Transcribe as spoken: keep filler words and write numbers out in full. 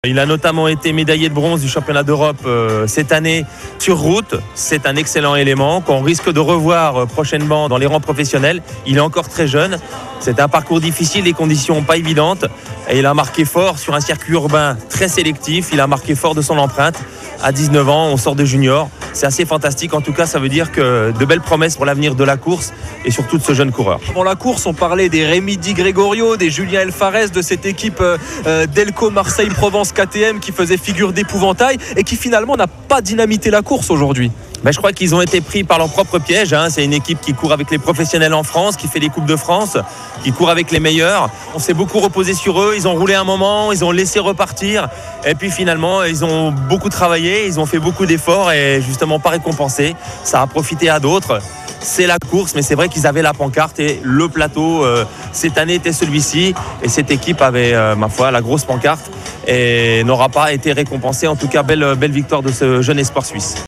Il a notamment été médaillé de bronze du championnat d'Europe euh, cette année sur route. C'est un excellent élément qu'on risque de revoir euh, prochainement dans les rangs professionnels. Il est encore très jeune. C'est un parcours difficile, les conditions pas évidentes. Et il a marqué fort sur un circuit urbain très sélectif. Il a marqué fort de son empreinte. À dix-neuf ans, on sort de junior. C'est assez fantastique. En tout cas, ça veut dire que de belles promesses pour l'avenir de la course et surtout de ce jeune coureur. Avant la course, on parlait des Rémi Di Gregorio, des Julien Alvarez, de cette équipe euh, Delco Marseille-Provence K T M qui faisait figure d'épouvantail et qui finalement n'a pas dynamité la course aujourd'hui. Ben, je crois qu'ils ont été pris par leur propre piège. Hein. C'est une équipe qui court avec les professionnels en France, qui fait les Coupes de France, qui court avec les meilleurs. On s'est beaucoup reposé sur eux. Ils ont roulé un moment, ils ont laissé repartir. Et puis finalement, ils ont beaucoup travaillé, ils ont fait beaucoup d'efforts et justement pas récompensé. Ça a profité à d'autres. C'est la course, mais c'est vrai qu'ils avaient la pancarte et le plateau euh, cette année était celui-ci. Et cette équipe avait, euh, ma foi, la grosse pancarte et n'aura pas été récompensée. En tout cas, belle, belle victoire de ce jeune espoir suisse.